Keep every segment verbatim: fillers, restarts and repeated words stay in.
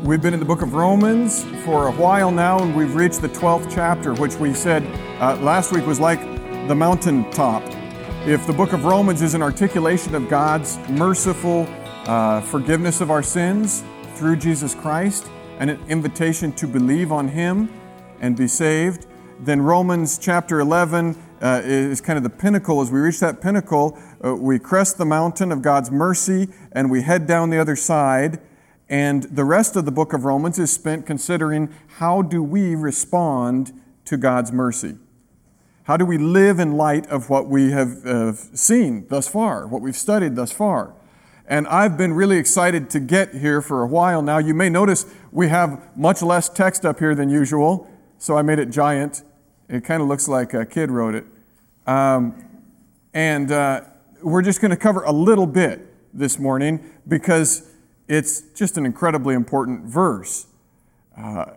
We've been in the book of Romans for a while now, and we've reached the twelfth chapter, which we said uh, last week was like the mountaintop. If the book of Romans is an articulation of God's merciful uh, forgiveness of our sins through Jesus Christ and an invitation to believe on Him and be saved, then Romans chapter eleven uh, is kind of the pinnacle. As we reach that pinnacle, uh, we crest the mountain of God's mercy and we head down the other side. And the rest of the book of Romans is spent considering how do we respond to God's mercy? How do we live in light of what we have uh, seen thus far, what we've studied thus far? And I've been really excited to get here for a while now. You may notice we have much less text up here than usual, so I made it giant. It kind of looks like a kid wrote it. Um, and uh, we're just going to cover a little bit this morning because it's just an incredibly important verse. Uh,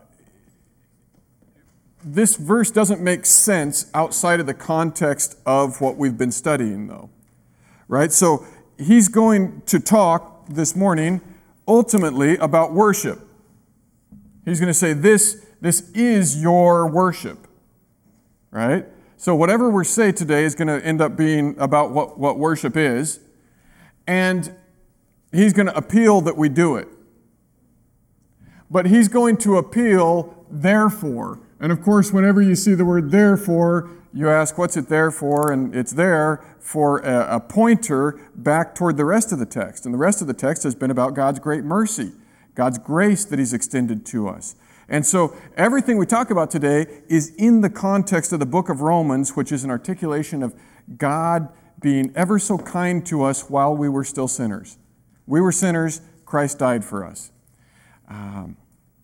this verse doesn't make sense outside of the context of what we've been studying, though. Right? So he's going to talk this morning ultimately about worship. He's going to say, this, this is your worship. Right? So whatever we say today is going to end up being about what, what worship is. And he's going to appeal that we do it. But he's going to appeal, therefore. And of course, whenever you see the word therefore, you ask, what's it there for? And it's there for a, a pointer back toward the rest of the text. And the rest of the text has been about God's great mercy, God's grace that He's extended to us. And so everything we talk about today is in the context of the book of Romans, which is an articulation of God being ever so kind to us while we were still sinners. We were sinners, Christ died for us. Um,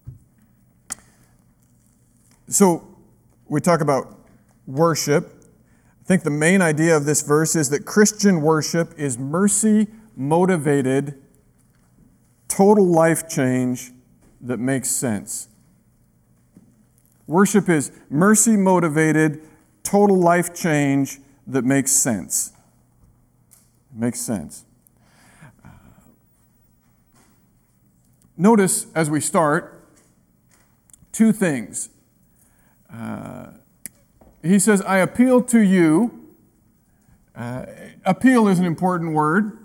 so we talk about worship. I think the main idea of this verse is that Christian worship is mercy-motivated, total life change that makes sense. Worship is mercy-motivated, total life change that makes sense. It makes sense. Notice, as we start, two things. Uh, he says, I appeal to you. Uh, appeal is an important word.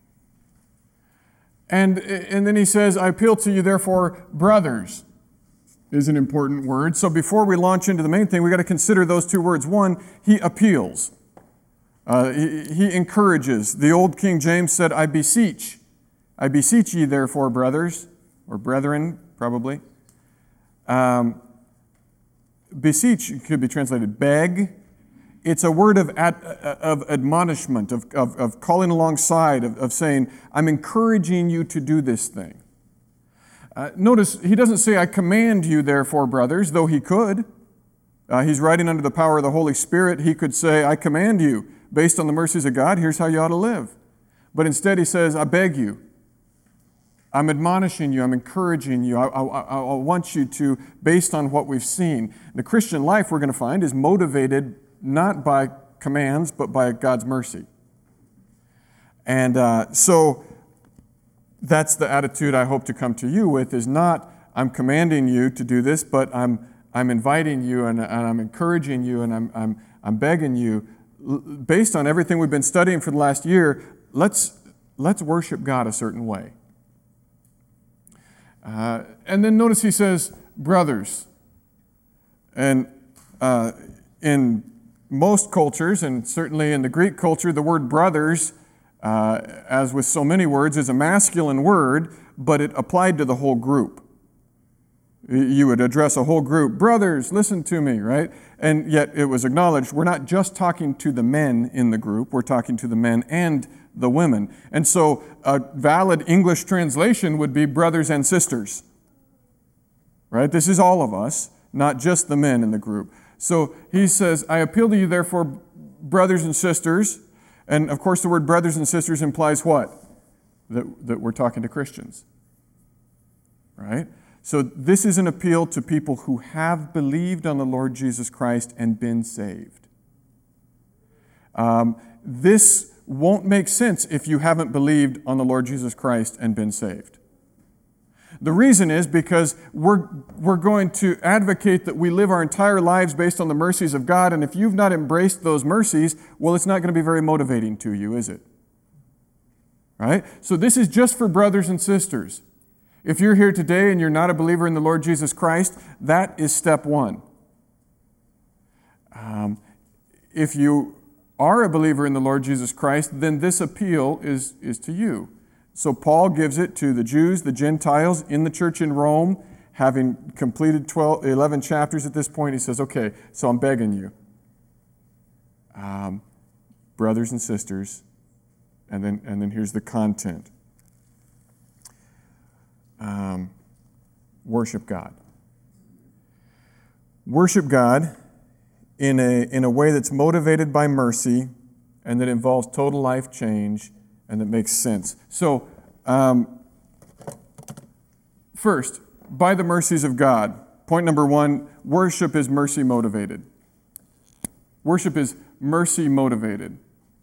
And, and then he says, I appeal to you, therefore, brothers, is an important word. So before we launch into the main thing, we've got to consider those two words. One, he appeals. Uh, he, he encourages. The old King James said, I beseech. I beseech ye, therefore, brothers, or brethren, probably. Um, beseech could be translated beg. It's a word of, ad, of admonishment, of, of, of calling alongside, of, of saying, I'm encouraging you to do this thing. Uh, notice, he doesn't say, I command you, therefore, brothers, though he could. Uh, he's writing under the power of the Holy Spirit. He could say, I command you, based on the mercies of God, here's how you ought to live. But instead he says, I beg you. I'm admonishing you, I'm encouraging you, I, I, I want you to, based on what we've seen. The Christian life, we're going to find, is motivated not by commands, but by God's mercy. And uh, so that's the attitude I hope to come to you with, is not, I'm commanding you to do this, but I'm I'm inviting you and, and I'm encouraging you and I'm, I'm, I'm begging you, based on everything we've been studying for the last year, let's, let's worship God a certain way. Uh, and then notice he says, brothers. And uh, in most cultures, and certainly in the Greek culture, the word brothers, uh, as with so many words, is a masculine word, but it applied to the whole group. You would address a whole group, brothers, listen to me, right? And yet it was acknowledged, we're not just talking to the men in the group, we're talking to the men and the women. And so a valid English translation would be brothers and sisters. Right? This is all of us, not just the men in the group. So he says, I appeal to you, therefore, brothers and sisters. And of course, the word brothers and sisters implies what? That, that we're talking to Christians. Right? So this is an appeal to people who have believed on the Lord Jesus Christ and been saved. Um, this won't make sense if you haven't believed on the Lord Jesus Christ and been saved. The reason is because we're, we're going to advocate that we live our entire lives based on the mercies of God, and if you've not embraced those mercies, well, it's not going to be very motivating to you, is it? Right? So this is just for brothers and sisters. If you're here today and you're not a believer in the Lord Jesus Christ, that is step one. Um, if you are a believer in the Lord Jesus Christ, then this appeal is, is to you. So Paul gives it to the Jews, the Gentiles in the church in Rome, having completed twelve, eleven chapters at this point. He says, okay, so I'm begging you, um, brothers and sisters, and then, and then here's the content. Um, worship God. Worship God in a, in a way that's motivated by mercy and that involves total life change and that makes sense. So, um, first, by the mercies of God. Point number one, worship is mercy motivated. Worship is mercy motivated.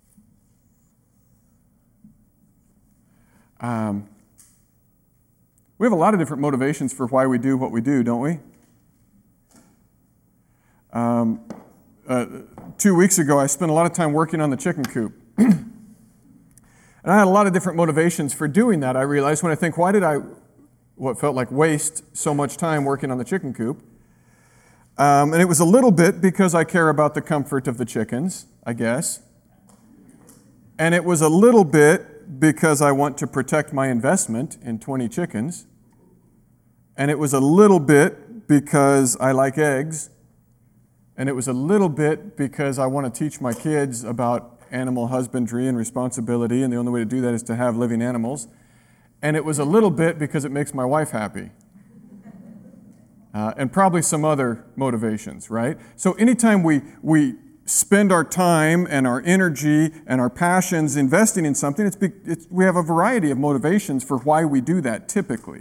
Um, we have a lot of different motivations for why we do what we do, don't we? Um, uh, two weeks ago, I spent a lot of time working on the chicken coop. And I had a lot of different motivations for doing that. I realized when I think, why did I, what felt like waste so much time working on the chicken coop? Um, and it was a little bit because I care about the comfort of the chickens, I guess. And it was a little bit because I want to protect my investment in twenty chickens. And it was a little bit because I like eggs. And it was a little bit because I want to teach my kids about animal husbandry and responsibility, and the only way to do that is to have living animals. And it was a little bit because it makes my wife happy. Uh, and probably some other motivations, right? So anytime we, we spend our time and our energy and our passions investing in something, it's, be, it's we have a variety of motivations for why we do that typically.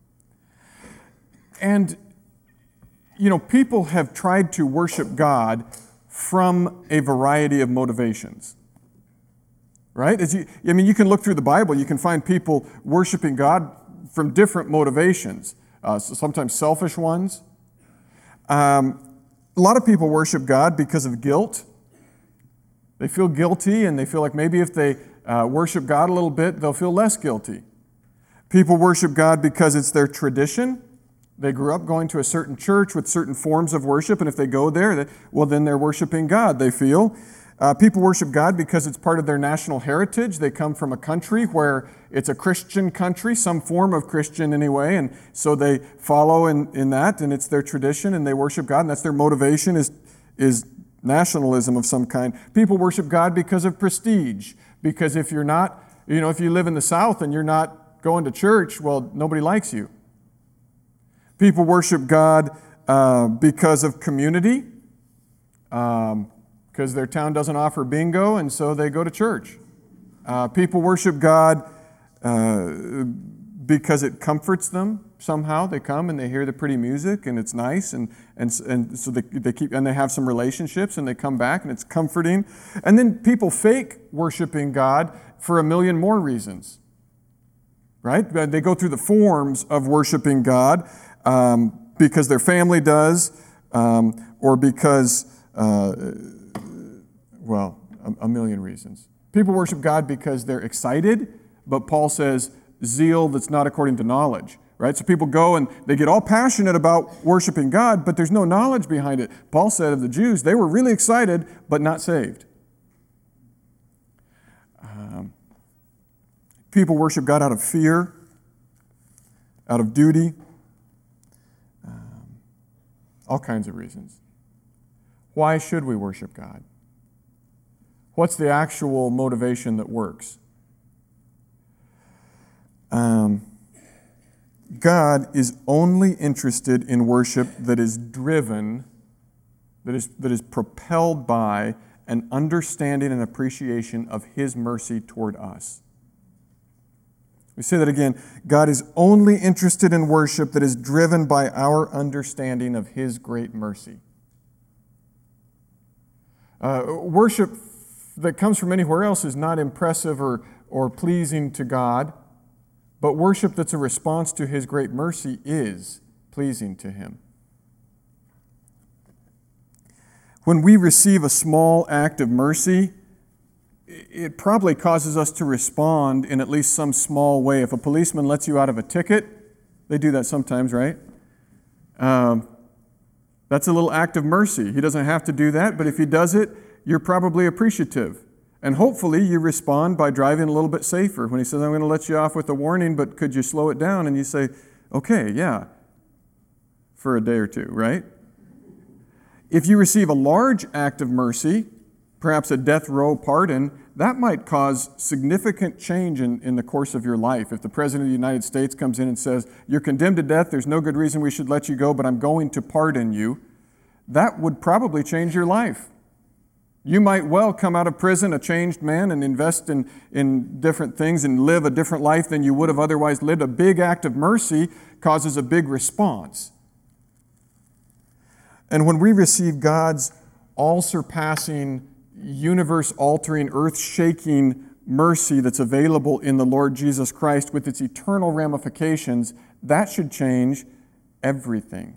And, you know, people have tried to worship God from a variety of motivations, right? As you, I mean, you can look through the Bible, you can find people worshiping God from different motivations, uh, so sometimes selfish ones. Um, a lot of people worship God because of guilt. They feel guilty, and they feel like maybe if they uh, worship God a little bit, they'll feel less guilty. People worship God because it's their tradition. They grew up going to a certain church with certain forms of worship, and if they go there, they, well, then they're worshiping God, they feel. Uh, people worship God because it's part of their national heritage. They come from a country where it's a Christian country, some form of Christian anyway, and so they follow in, in that, and it's their tradition, and they worship God, and that's their motivation is, is nationalism of some kind. People worship God because of prestige, because if you're not, you know, if you live in the South and you're not going to church, well, nobody likes you. People worship God uh, because of community, um, because their town doesn't offer bingo, and so they go to church. Uh, people worship God uh, because it comforts them somehow. They come and they hear the pretty music, and it's nice, and and and so they they keep and they have some relationships, and they come back, and it's comforting. And then people fake worshiping God for a million more reasons, right? They go through the forms of worshiping God. Um, because their family does, um, or because, uh, well, a, a million reasons. People worship God because they're excited, but Paul says zeal that's not according to knowledge, right? So people go and they get all passionate about worshiping God, but there's no knowledge behind it. Paul said of the Jews, they were really excited, but not saved. Um, people worship God out of fear, out of duty, all kinds of reasons. Why should we worship God? What's the actual motivation that works? Um, God is only interested in worship that is driven, that is, that is propelled by an understanding and appreciation of His mercy toward us. We say that again. God is only interested in worship that is driven by our understanding of His great mercy. Uh, worship that comes from anywhere else is not impressive or, or pleasing to God. but worship that's a response to His great mercy is pleasing to Him. When we receive a small act of mercy, it probably causes us to respond in at least some small way. If a policeman lets you out of a ticket, they do that sometimes, right? Um, that's a little act of mercy. He doesn't have to do that, but if he does it, you're probably appreciative. And hopefully you respond by driving a little bit safer. When he says, I'm going to let you off with a warning, but could you slow it down? And you say, okay, yeah, for a day or two, right? If you receive a large act of mercy, perhaps a death row pardon, that might cause significant change in, in the course of your life. If the President of the United States comes in and says, you're condemned to death, there's no good reason we should let you go, but I'm going to pardon you, that would probably change your life. You might well come out of prison a changed man and invest in, in different things and live a different life than you would have otherwise lived. A big act of mercy causes a big response. And when we receive God's all-surpassing, universe-altering, earth-shaking mercy that's available in the Lord Jesus Christ with its eternal ramifications, that should change everything.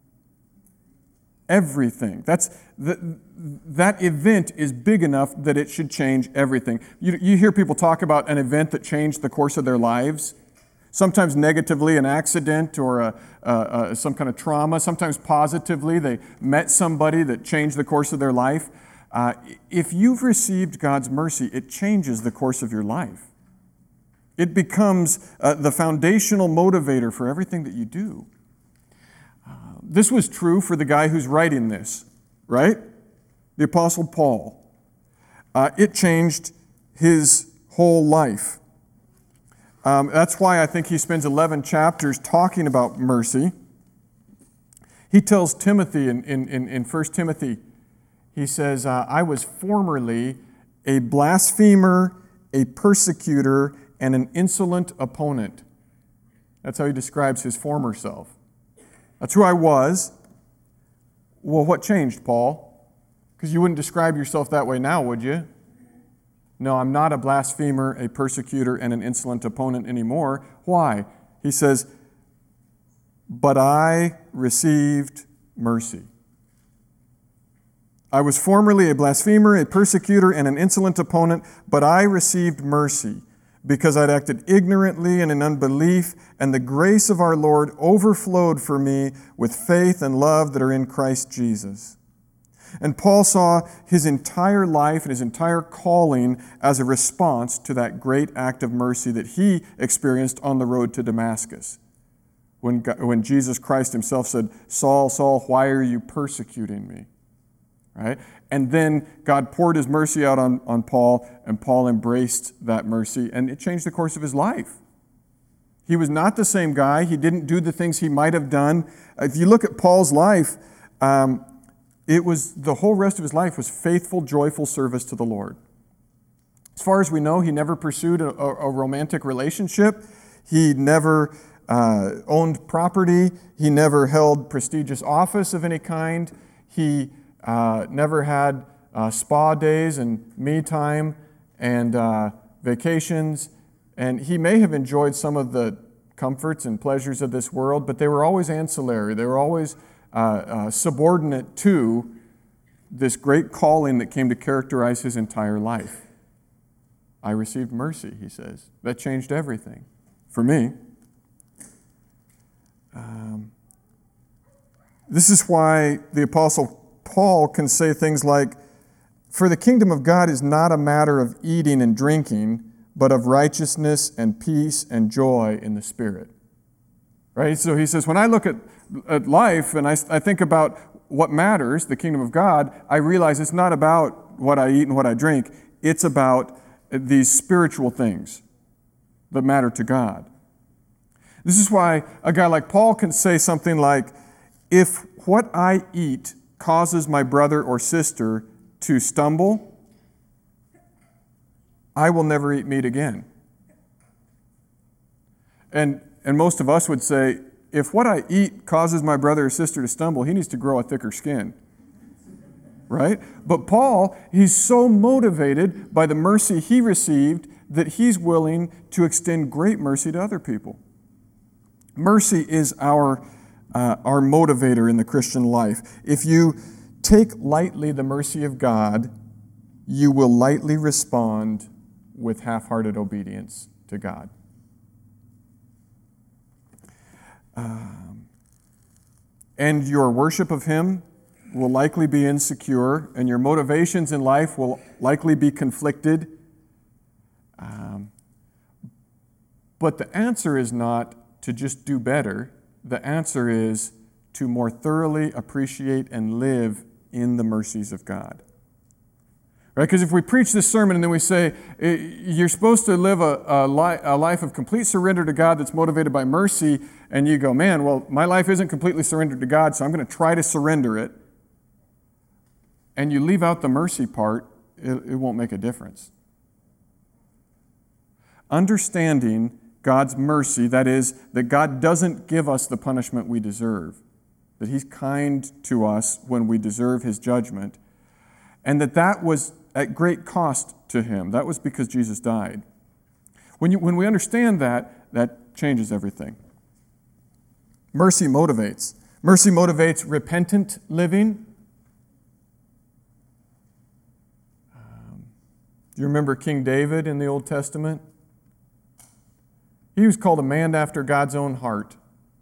Everything. That's the, that event is big enough that it should change everything. You, you hear people talk about an event that changed the course of their lives. Sometimes negatively, an accident or a, a, a, some kind of trauma. Sometimes positively, they met somebody that changed the course of their life. Uh, if you've received God's mercy, it changes the course of your life. It becomes uh, the foundational motivator for everything that you do. Uh, this was true for the guy who's writing this, right? The Apostle Paul. Uh, it changed his whole life. Um, that's why I think he spends eleven chapters talking about mercy. He tells Timothy in, in, in, in First Timothy, he says, uh, I was formerly a blasphemer, a persecutor, and an insolent opponent. That's how he describes his former self. That's who I was. Well, what changed, Paul? Because you wouldn't describe yourself that way now, would you? No, I'm not a blasphemer, a persecutor, and an insolent opponent anymore. Why? He says, but I received mercy. I was formerly a blasphemer, a persecutor, and an insolent opponent, but I received mercy because I'd acted ignorantly and in unbelief, and the grace of our Lord overflowed for me with faith and love that are in Christ Jesus. And Paul saw his entire life and his entire calling as a response to that great act of mercy that he experienced on the road to Damascus. When, God, when Jesus Christ himself said, Saul, Saul, why are you persecuting me? Right? And then God poured his mercy out on, on Paul, and Paul embraced that mercy, and it changed the course of his life. He was not the same guy. He didn't do the things he might have done. If you look at Paul's life, um, it was the whole rest of his life was faithful, joyful service to the Lord. As far as we know, he never pursued a, a romantic relationship. He never uh, owned property. He never held prestigious office of any kind. He uh, never had uh, spa days and me time and uh, vacations. And he may have enjoyed some of the comforts and pleasures of this world, but they were always ancillary. They were always Uh, uh, subordinate to this great calling that came to characterize his entire life. I received mercy, he says. That changed everything for me. Um, this is why the Apostle Paul can say things like, for the kingdom of God is not a matter of eating and drinking, but of righteousness and peace and joy in the Spirit. Right? So he says, when I look at, at life and I, I think about what matters, the kingdom of God, I realize it's not about what I eat and what I drink. It's about these spiritual things that matter to God. This is why a guy like Paul can say something like, if what I eat causes my brother or sister to stumble, I will never eat meat again. And And most of us would say, if what I eat causes my brother or sister to stumble, he needs to grow a thicker skin. Right? But Paul, he's so motivated by the mercy he received that he's willing to extend great mercy to other people. Mercy is our, uh, our motivator in the Christian life. If you take lightly the mercy of God, you will lightly respond with half-hearted obedience to God. Um, and your worship of Him will likely be insecure, and your motivations in life will likely be conflicted. Um, but the answer is not to just do better. The answer is to more thoroughly appreciate and live in the mercies of God. Right? Because if we preach this sermon and then we say, you're supposed to live a, a, li- a life of complete surrender to God that's motivated by mercy, and you go, man, well, my life isn't completely surrendered to God, so I'm going to try to surrender it, and you leave out the mercy part, it, it won't make a difference. Understanding God's mercy, that is, that God doesn't give us the punishment we deserve, that He's kind to us when we deserve His judgment, and that that was at great cost to Him. That was because Jesus died. When, you, when we understand that, that changes everything. Mercy motivates. Mercy motivates repentant living. Um, do you remember King David in the Old Testament? He was called a man after God's own heart.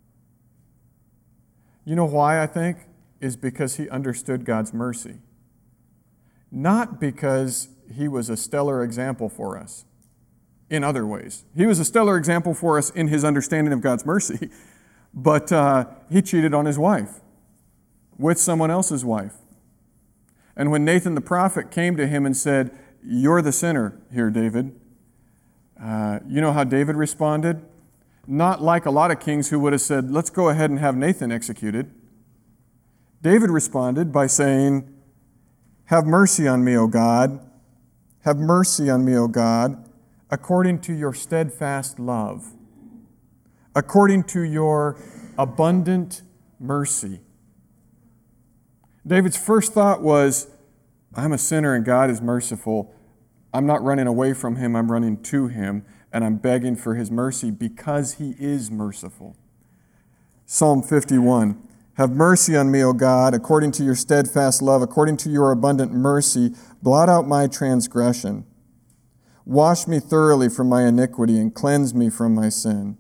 You know why, I think? Is because he understood God's mercy. Not because he was a stellar example for us in other ways. He was a stellar example for us in his understanding of God's mercy, but uh, he cheated on his wife with someone else's wife. And when Nathan the prophet came to him and said, "You're the sinner here, David," uh, you know how David responded? Not like a lot of kings who would have said, "Let's go ahead and have Nathan executed." David responded by saying, "Have mercy on me, O God. Have mercy on me, O God, according to your steadfast love, according to your abundant mercy." David's first thought was, I'm a sinner and God is merciful. I'm not running away from Him, I'm running to Him, and I'm begging for His mercy because He is merciful. Psalm fifty-one. Have mercy on me, O God, according to your steadfast love, according to your abundant mercy, blot out my transgression. Wash me thoroughly from my iniquity and cleanse me from my sin.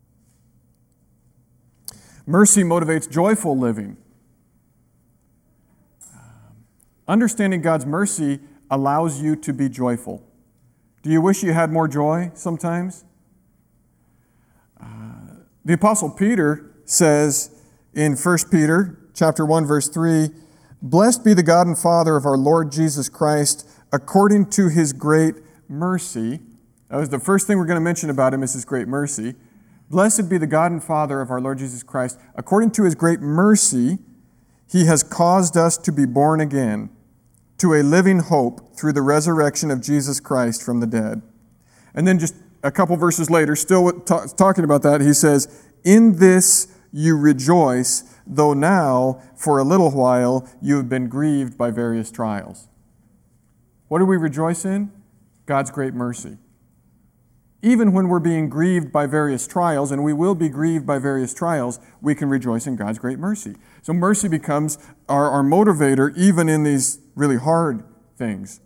Mercy motivates joyful living. Understanding God's mercy allows you to be joyful. Do you wish you had more joy sometimes? Uh, the Apostle Peter says, in First Peter chapter one, verse three, "Blessed be the God and Father of our Lord Jesus Christ, according to His great mercy." That was the first thing we're going to mention about Him is His great mercy. "Blessed be the God and Father of our Lord Jesus Christ, according to His great mercy, He has caused us to be born again to a living hope through the resurrection of Jesus Christ from the dead." And then just a couple verses later, still talking about that, he says, "In this you rejoice, though now, for a little while, you have been grieved by various trials." What do we rejoice in? God's great mercy. Even when we're being grieved by various trials, and we will be grieved by various trials, we can rejoice in God's great mercy. So mercy becomes our, our motivator even in these really hard things.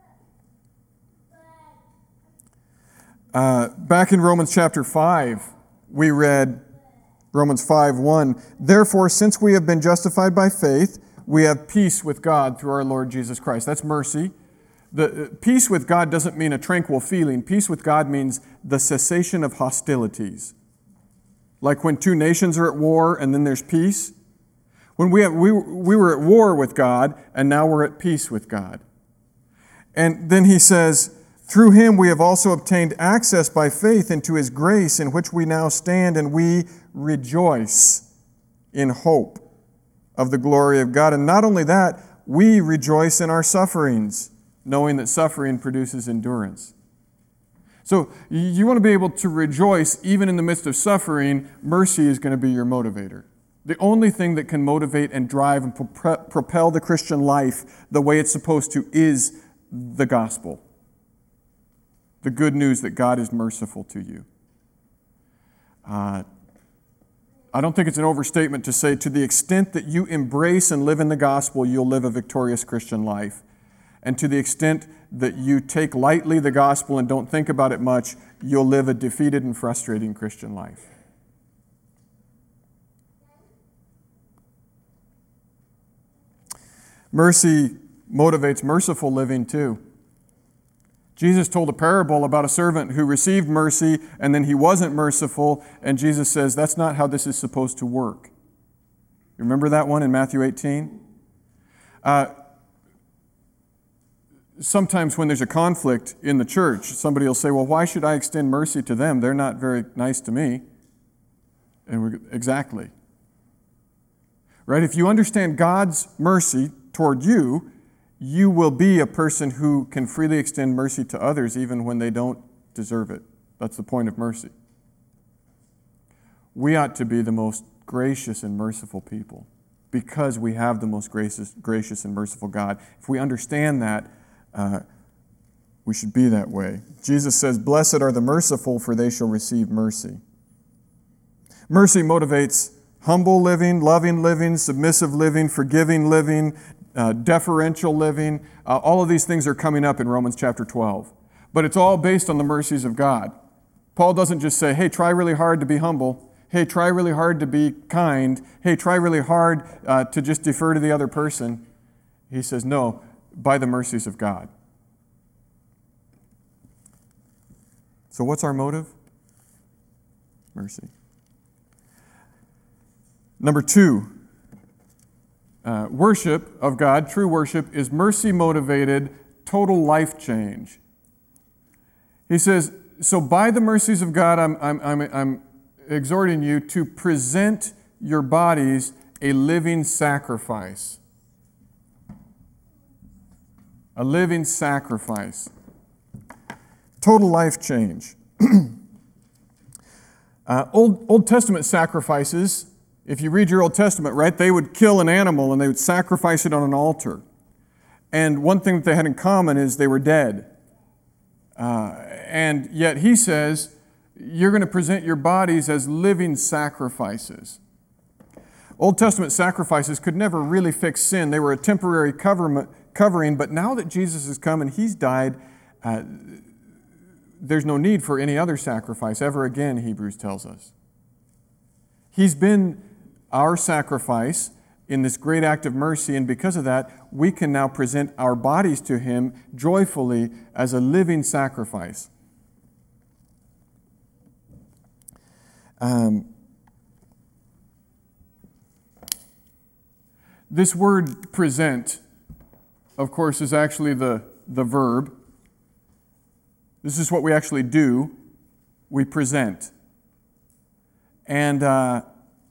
Uh, back in Romans chapter five, we read, Romans five one, "Therefore, since we have been justified by faith, we have peace with God through our Lord Jesus Christ." That's mercy. The uh, peace with God doesn't mean a tranquil feeling. Peace with God means the cessation of hostilities. Like when two nations are at war and then there's peace. When we have, we, we were at war with God and now we're at peace with God. And then he says, "Through Him we have also obtained access by faith into His grace, in which we now stand, and we rejoice in hope of the glory of God." And not only that, we rejoice in our sufferings, knowing that suffering produces endurance. So you want to be able to rejoice even in the midst of suffering. Mercy is going to be your motivator. The only thing that can motivate and drive and propel the Christian life the way it's supposed to is the gospel. the good news that God is merciful to you. Uh, I don't think it's an overstatement to say to the extent that you embrace and live in the gospel, you'll live a victorious Christian life. And to the extent that you take lightly the gospel and don't think about it much, you'll live a defeated and frustrating Christian life. Mercy motivates merciful living too. Jesus told a parable about a servant who received mercy and then he wasn't merciful, and Jesus says that's not how this is supposed to work. You remember that one in Matthew eighteen? Uh, sometimes when there's a conflict in the church, somebody will say, well, why should I extend mercy to them? They're not very nice to me. And we're, exactly. Right? If you understand God's mercy toward you, you will be a person who can freely extend mercy to others even when they don't deserve it. That's the point of mercy. We ought to be the most gracious and merciful people because we have the most gracious, gracious and merciful God. If we understand that, uh, we should be that way. Jesus says, "Blessed are the merciful, for they shall receive mercy." Mercy motivates humble living, loving living, submissive living, forgiving living, Uh, deferential living. Uh, all of these things are coming up in Romans chapter twelve. But it's all based on the mercies of God. Paul doesn't just say, hey, try really hard to be humble. Hey, try really hard to be kind. Hey, try really hard uh, to just defer to the other person. He says, no, by the mercies of God. So what's our motive? Mercy. Number two, Uh, worship of God, true worship, is mercy-motivated, total life change. He says, so by the mercies of God, I'm, I'm, I'm, I'm exhorting you to present your bodies a living sacrifice. A living sacrifice. Total life change. uh, Old, Old Testament sacrifices, if you read your Old Testament, right, they would kill an animal and they would sacrifice it on an altar. And one thing that they had in common is they were dead. Uh, and yet he says, you're going to present your bodies as living sacrifices. Old Testament sacrifices could never really fix sin. They were a temporary cover, covering, but now that Jesus has come and he's died, uh, there's no need for any other sacrifice ever again, Hebrews tells us. He's been our sacrifice in this great act of mercy, and because of that, we can now present our bodies to him joyfully as a living sacrifice. Um, this word present, of course, is actually the, the verb. This is what we actually do. We present. And uh,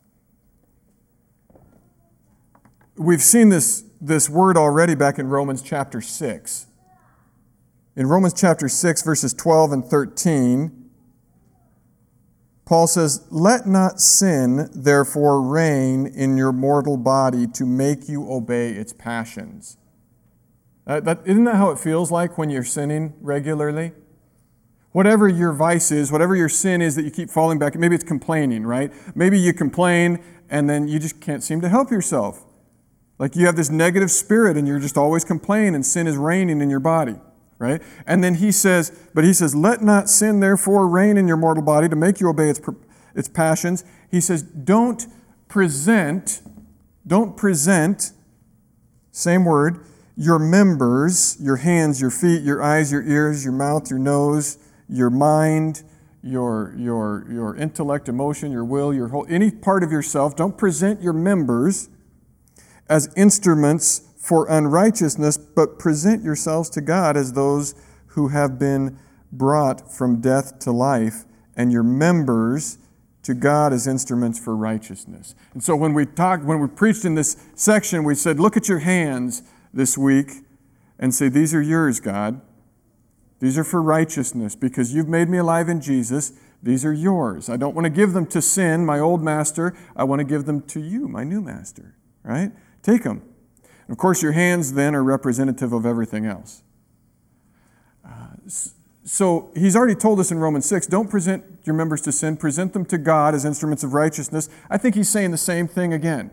we've seen this, this word already back in Romans chapter six. In Romans chapter six, verses twelve and thirteen, Paul says, "Let not sin, therefore, reign in your mortal body to make you obey its passions." Uh, that, isn't that how it feels like when you're sinning regularly? Whatever your vice is, whatever your sin is that you keep falling back, maybe it's complaining, right? Maybe you complain and then you just can't seem to help yourself. Like you have this negative spirit and you're just always complaining and sin is reigning in your body, right? And then he says, but he says, "Let not sin therefore reign in your mortal body to make you obey its, its passions." He says, don't present, don't present, same word, your members, your hands, your feet, your eyes, your ears, your mouth, your nose, your mind, your, your, your intellect, emotion, your will, your whole, any part of yourself, don't present your members as instruments for unrighteousness, but present yourselves to God as those who have been brought from death to life, and your members to God as instruments for righteousness. And so when we talked, when we preached in this section, we said, look at your hands this week and say, these are yours, God. These are for righteousness because you've made me alive in Jesus. These are yours. I don't want to give them to sin, my old master. I want to give them to you, my new master, right? Take them. And of course, your hands then are representative of everything else. Uh, So he's already told us in Romans six, don't present your members to sin, present them to God as instruments of righteousness. I think he's saying the same thing again.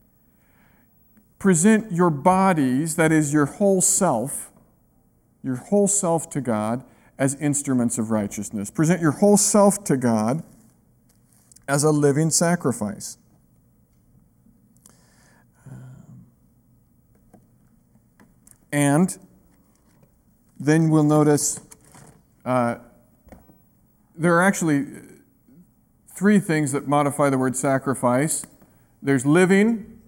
Present your bodies, that is your whole self, your whole self to God as instruments of righteousness. Present your whole self to God as a living sacrifice. And then we'll notice uh, there are actually three things that modify the word sacrifice. There's living,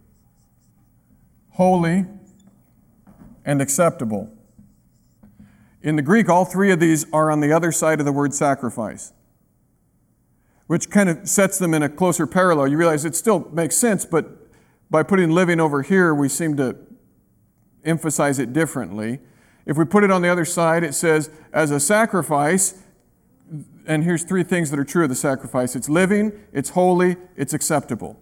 holy, and acceptable. In the Greek, all three of these are on the other side of the word sacrifice, which kind of sets them in a closer parallel. You realize it still makes sense, but by putting living over here, we seem to emphasize it differently. If we put it on the other side, it says, as a sacrifice, and here's three things that are true of the sacrifice. It's living, it's holy, it's acceptable.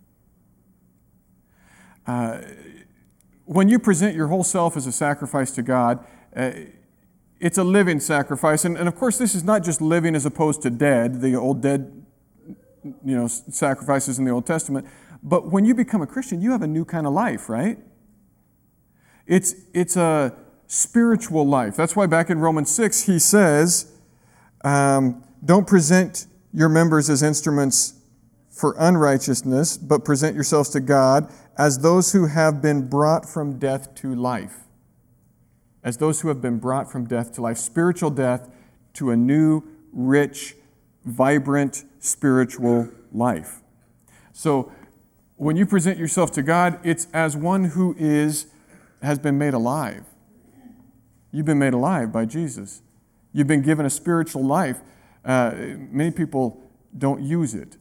Uh, when you present your whole self as a sacrifice to God, uh, it's a living sacrifice. And, and of course, this is not just living as opposed to dead, the old dead, you know, sacrifices in the Old Testament. But when you become a Christian, you have a new kind of life, right? It's, it's a spiritual life. That's why back in Romans six, he says, um, don't present your members as instruments for unrighteousness, but present yourselves to God as those who have been brought from death to life. As those who have been brought from death to life. Spiritual death to a new, rich, vibrant, spiritual life. So when you present yourself to God, it's as one who is, has been made alive. You've been made alive by Jesus. You've been given a spiritual life. Uh, many people don't use it.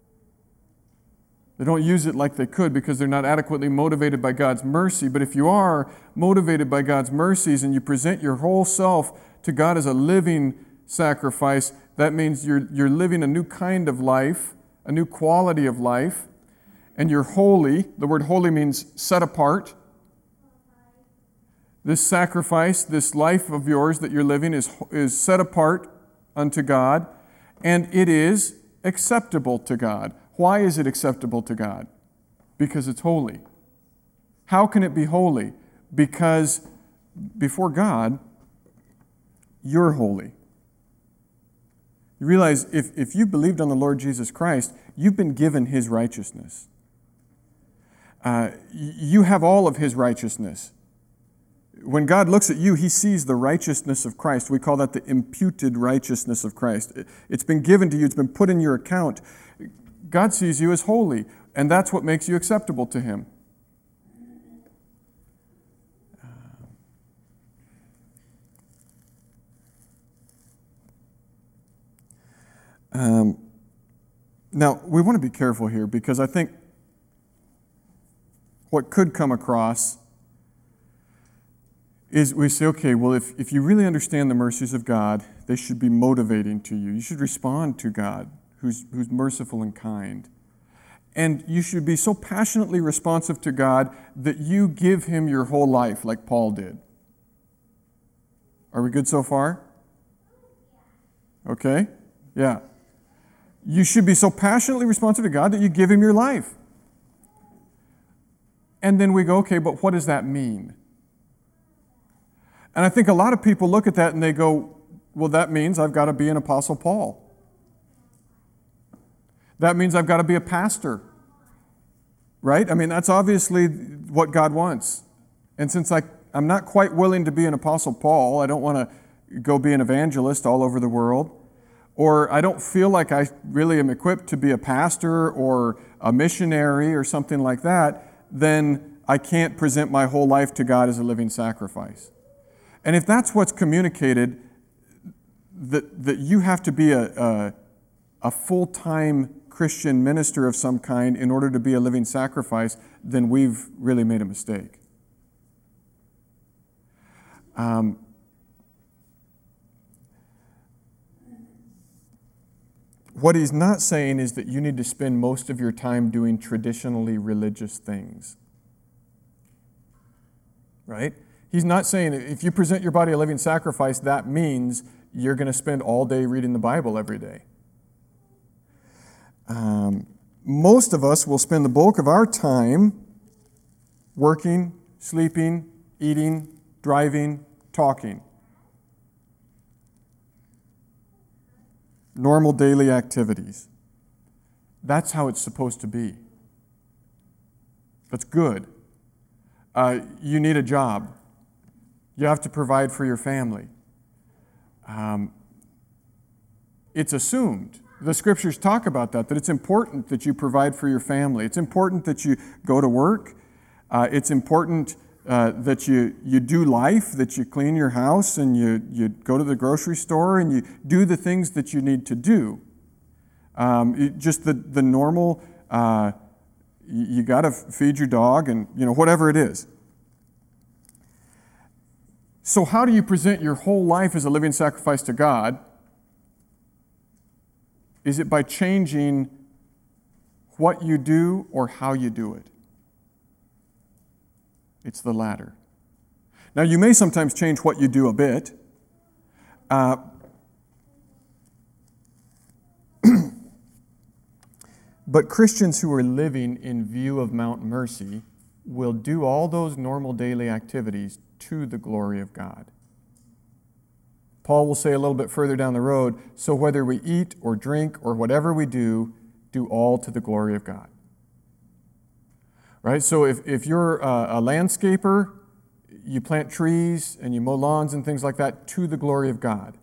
They don't use it like they could because they're not adequately motivated by God's mercy. But if you are motivated by God's mercies and you present your whole self to God as a living sacrifice, that means you're, you're living a new kind of life, a new quality of life, and you're holy. The word holy means set apart. This sacrifice, this life of yours that you're living is, is set apart unto God, and it is acceptable to God. Why is it acceptable to God? Because it's holy. How can it be holy? Because before God, you're holy. You realize if, if you believed on the Lord Jesus Christ, you've been given His righteousness. Uh, you have all of His righteousness. When God looks at you, He sees the righteousness of Christ. We call that the imputed righteousness of Christ. It's been given to you. It's been put in your account. God sees you as holy, and that's what makes you acceptable to Him. Um, now, we want to be careful here because I think what could come across is we say, okay, well, if, if you really understand the mercies of God, they should be motivating to you. You should respond to God, who's, who's merciful and kind. And you should be so passionately responsive to God that you give Him your whole life like Paul did. Are we good so far? Okay? Yeah. You should be so passionately responsive to God that you give Him your life. And then we go, okay, but what does that mean? And I think a lot of people look at that and they go, well, that means I've got to be an Apostle Paul. That means I've got to be a pastor. Right? I mean, that's obviously what God wants. And since I, I'm not quite willing to be an Apostle Paul, I don't want to go be an evangelist all over the world, or I don't feel like I really am equipped to be a pastor or a missionary or something like that, then I can't present my whole life to God as a living sacrifice. And if that's what's communicated, that, that you have to be a, a, a full-time Christian minister of some kind in order to be a living sacrifice, then we've really made a mistake. Um, what he's not saying is that you need to spend most of your time doing traditionally religious things. Right? He's not saying if you present your body a living sacrifice, that means you're going to spend all day reading the Bible every day. Um, most of us will spend the bulk of our time working, sleeping, eating, driving, talking. Normal daily activities. That's how it's supposed to be. That's good. Uh, you need a job. You have to provide for your family. Um, it's assumed. The scriptures talk about that, that it's important that you provide for your family. It's important that you go to work. Uh, it's important uh, that you, you do life, that you clean your house and you, you go to the grocery store and you do the things that you need to do. Um, it, just the, the normal, uh, you, you got to feed your dog and, you know, whatever it is. So how do you present your whole life as a living sacrifice to God? Is it by changing what you do or how you do it? It's the latter. Now, you may sometimes change what you do a bit. Uh, but Christians who are living in view of Mount Mercy will do all those normal daily activities to the glory of God. Paul will say a little bit further down the road, so whether we eat or drink or whatever we do, do all to the glory of God. Right? So if, if you're a, a landscaper, you plant trees and you mow lawns and things like that to the glory of God.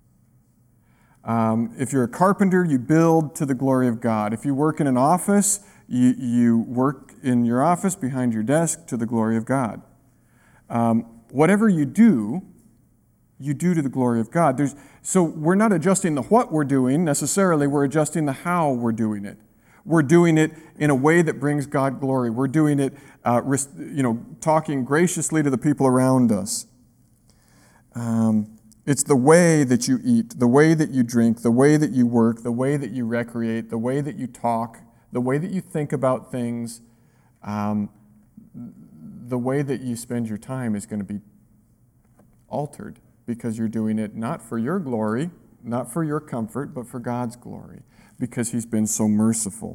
Um, if you're a carpenter, you build to the glory of God. If you work in an office, you, you work in your office behind your desk to the glory of God. Um, whatever you do, you do to the glory of God. There's, so we're not adjusting the what we're doing necessarily, we're adjusting the how we're doing it. We're doing it in a way that brings God glory. We're doing it, uh, you know, talking graciously to the people around us. Um, it's the way that you eat, the way that you drink, the way that you work, the way that you recreate, the way that you talk, the way that you think about things. Um, the way that you spend your time is going to be altered because you're doing it not for your glory, not for your comfort, but for God's glory, because He's been so merciful.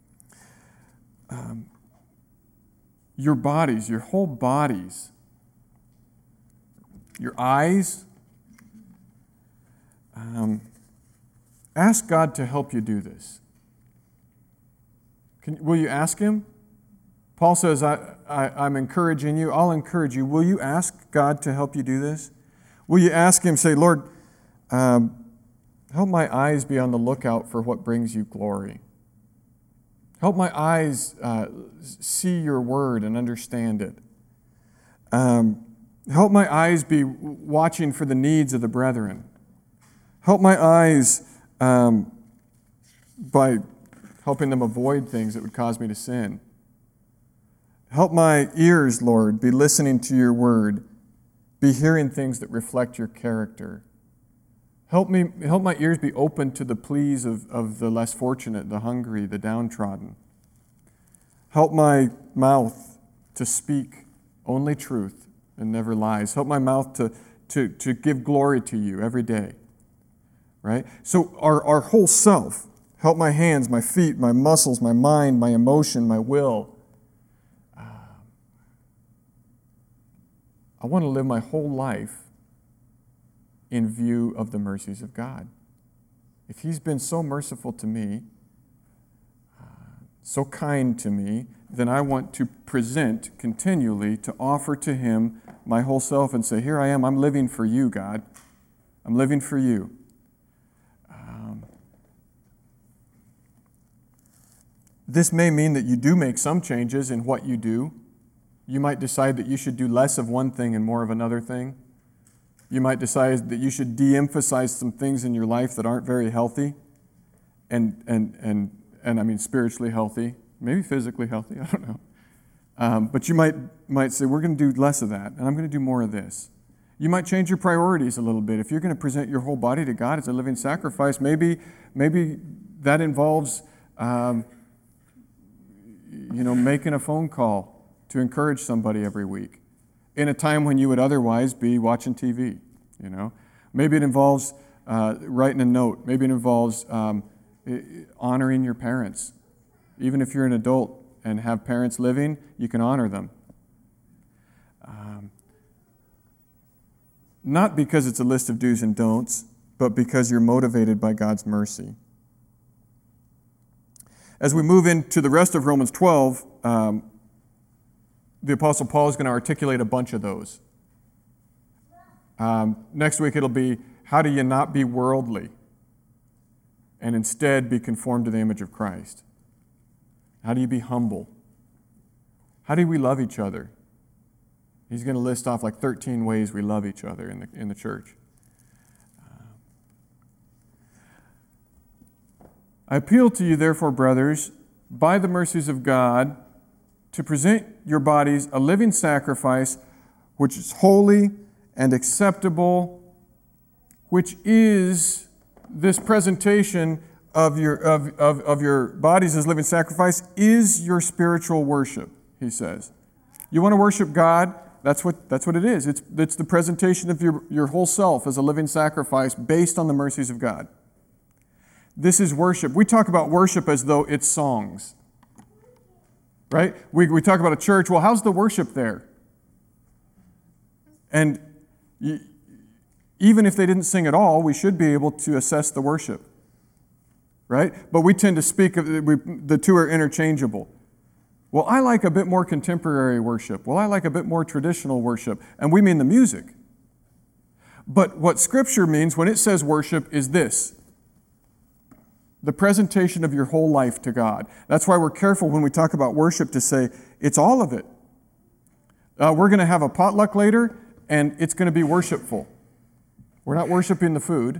Um, your bodies, your whole bodies, your eyes, um, ask God to help you do this. Can, will you ask Him? Paul says, I, I, I'm encouraging you. I'll encourage you. Will you ask God to help you do this? Will you ask Him, say, Lord, um, help my eyes be on the lookout for what brings you glory. Help my eyes uh, see your word and understand it. Um, help my eyes be watching for the needs of the brethren. Help my eyes um, by helping them avoid things that would cause me to sin. Help my ears, Lord, be listening to your word, be hearing things that reflect your character. Help me, help my ears be open to the pleas of, of the less fortunate, the hungry, the downtrodden. Help my mouth to speak only truth and never lies. Help my mouth to, to, to give glory to you every day. Right? So our, our whole self, help my hands, my feet, my muscles, my mind, my emotion, my will. I want to live my whole life in view of the mercies of God. If He's been so merciful to me, uh, so kind to me, then I want to present continually, to offer to Him my whole self and say, here I am, I'm living for you, God. I'm living for you. Um, this may mean that you do make some changes in what you do. You might decide that you should do less of one thing and more of another thing. You might decide that you should de-emphasize some things in your life that aren't very healthy, and and and and I mean spiritually healthy, maybe physically healthy. I don't know. Um, but you might might say, we're going to do less of that, and I'm going to do more of this. You might change your priorities a little bit. If you're going to present your whole body to God as a living sacrifice, maybe maybe that involves um, you know making a phone call to encourage somebody every week in a time when you would otherwise be watching T V, you know. Maybe it involves uh, writing a note. Maybe it involves um, honoring your parents. Even if you're an adult and have parents living, you can honor them. Um, not because it's a list of do's and don'ts, but because you're motivated by God's mercy. As we move into the rest of Romans twelve, um, the Apostle Paul is going to articulate a bunch of those. Um, next week it'll be, how do you not be worldly and instead be conformed to the image of Christ? How do you be humble? How do we love each other? He's going to list off like thirteen ways we love each other in the, in the church. I appeal to you, therefore, brothers, by the mercies of God, to present your bodies a living sacrifice, which is holy and acceptable, which is this presentation of your, of, of, of your bodies as living sacrifice, is your spiritual worship, he says. You want to worship God? That's what, that's what it is. It's, it's the presentation of your, your whole self as a living sacrifice based on the mercies of God. This is worship. We talk about worship as though it's songs, right? We, we talk about a church. Well, how's the worship there? And y- even if they didn't sing at all, we should be able to assess the worship, right? But we tend to speak of, we, the two are interchangeable. Well, I like a bit more contemporary worship. Well, I like a bit more traditional worship. And we mean the music. But what Scripture means when it says worship is this: the presentation of your whole life to God. That's why we're careful when we talk about worship to say it's all of it. Uh, we're going to have a potluck later, and it's going to be worshipful. We're not worshiping the food,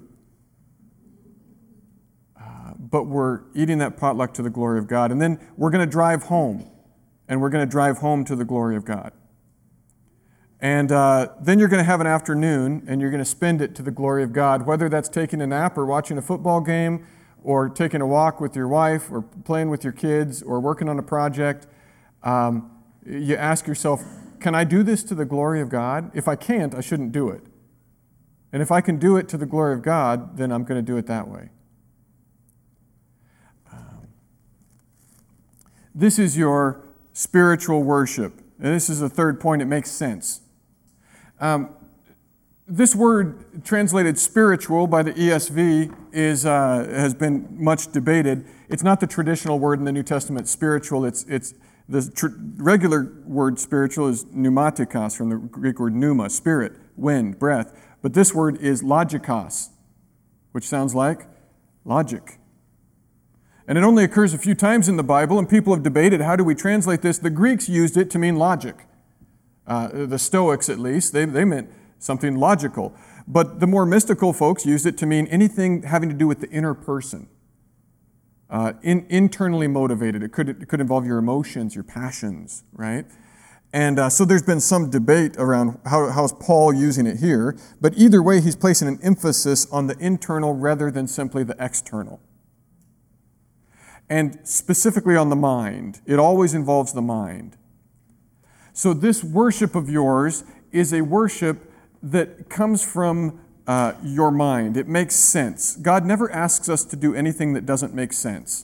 uh, but we're eating that potluck to the glory of God. And then we're going to drive home, and we're going to drive home to the glory of God. And uh, then you're going to have an afternoon, and you're going to spend it to the glory of God, whether that's taking a nap or watching a football game, or taking a walk with your wife, or playing with your kids, or working on a project. Um, you ask yourself, can I do this to the glory of God? If I can't, I shouldn't do it. And if I can do it to the glory of God, then I'm going to do it that way. Um, this is your spiritual worship. And this is the third point. It makes sense. Um, This word translated spiritual by the E S V is, uh, has been much debated. It's not the traditional word in the New Testament, spiritual. It's, it's the tr- regular word spiritual is pneumatikos, from the Greek word pneuma, spirit, wind, breath. But this word is logikos, which sounds like logic. And it only occurs a few times in the Bible, and people have debated, how do we translate this? The Greeks used it to mean logic. Uh, the Stoics, at least, they, they meant something logical. But the more mystical folks used it to mean anything having to do with the inner person. Uh, in, internally motivated. It could, it could involve your emotions, your passions, right? And uh, so there's been some debate around how, how's Paul using it here. But either way, he's placing an emphasis on the internal rather than simply the external. And specifically on the mind. It always involves the mind. So this worship of yours is a worship that comes from uh, your mind. It makes sense. God never asks us to do anything that doesn't make sense.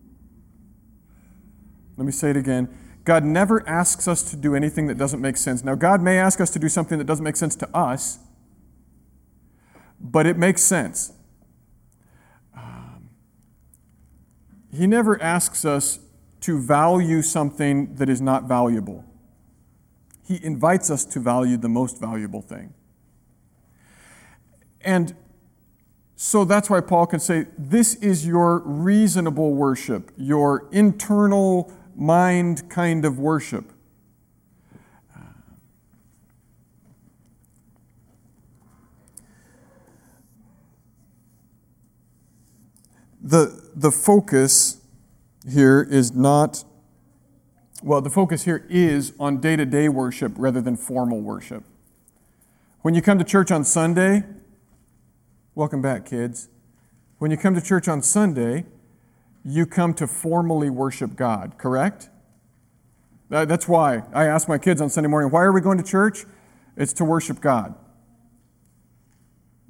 Let me say it again. God never asks us to do anything that doesn't make sense. Now, God may ask us to do something that doesn't make sense to us, but it makes sense. Um, he never asks us to value something that is not valuable. He invites us to value the most valuable thing. And so that's why Paul can say, this is your reasonable worship, your internal mind kind of worship. The, the focus here is not, well, the focus here is on day-to-day worship rather than formal worship. When you come to church on Sunday, welcome back, kids. When you come to church on Sunday, you come to formally worship God, correct? That's why I ask my kids on Sunday morning, why are we going to church? It's to worship God.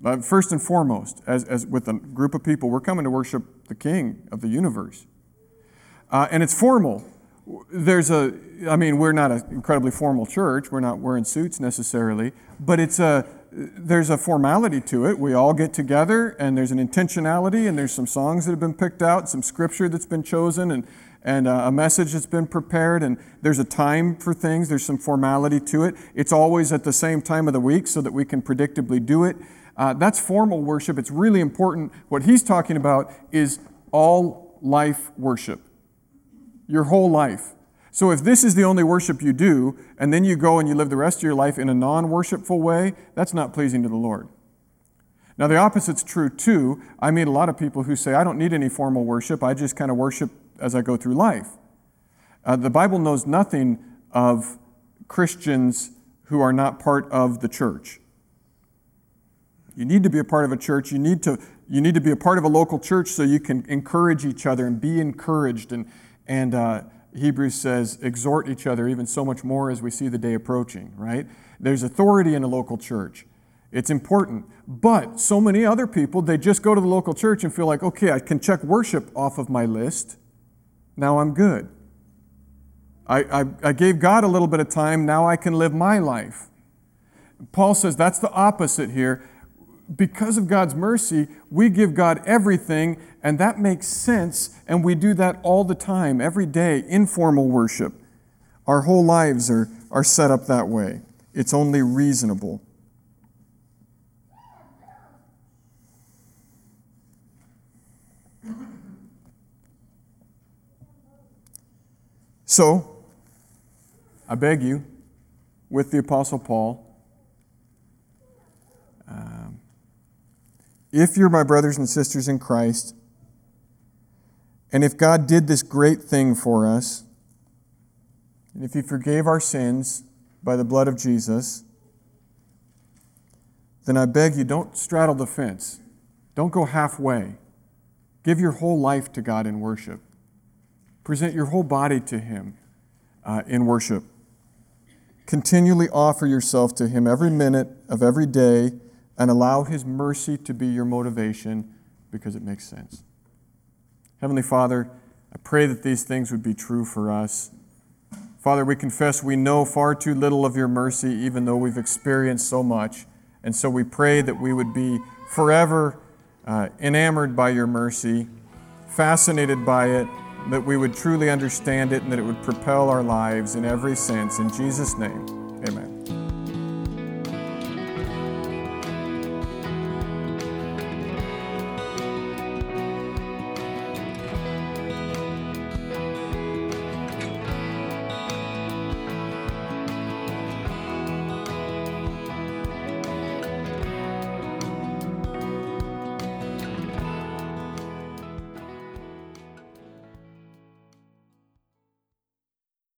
Uh, first and foremost, as, as with a group of people, we're coming to worship the King of the universe. Uh, and it's formal. There's a, I mean, we're not an incredibly formal church. We're not wearing suits necessarily, but it's a, there's a formality to it. We all get together, and there's an intentionality, and there's some songs that have been picked out, some scripture that's been chosen, and and uh, a message that's been prepared, and there's a time for things. There's some formality to it. It's always at the same time of the week so that we can predictably do it. Uh, that's formal worship. It's really important. What he's talking about is all life worship, your whole life. So if this is the only worship you do, and then you go and you live the rest of your life in a non-worshipful way, that's not pleasing to the Lord. Now, the opposite's true, too. I meet a lot of people who say, I don't need any formal worship. I just kind of worship as I go through life. Uh, the Bible knows nothing of Christians who are not part of the church. You need to be a part of a church. You need to, you need to be a part of a local church so you can encourage each other and be encouraged. And, and uh, Hebrews says, exhort each other even so much more as we see the day approaching, right? There's authority in a local church. It's important. But so many other people, they just go to the local church and feel like, okay, I can check worship off of my list. Now I'm good. I, I, I gave God a little bit of time. Now I can live my life. Paul says that's the opposite here. Because of God's mercy, we give God everything, and that makes sense, and we do that all the time, every day, informal worship. Our whole lives are, are set up that way. It's only reasonable. So, I beg you, with the Apostle Paul, um, if you're my brothers and sisters in Christ, and if God did this great thing for us, and if He forgave our sins by the blood of Jesus, then I beg you, don't straddle the fence. Don't go halfway. Give your whole life to God in worship. Present your whole body to Him uh, in worship. Continually offer yourself to Him every minute of every day and allow His mercy to be your motivation because it makes sense. Heavenly Father, I pray that these things would be true for us. Father, we confess we know far too little of your mercy, even though we've experienced so much. And so we pray that we would be forever uh, enamored by your mercy, fascinated by it, that we would truly understand it, and that it would propel our lives in every sense. In Jesus' name, amen.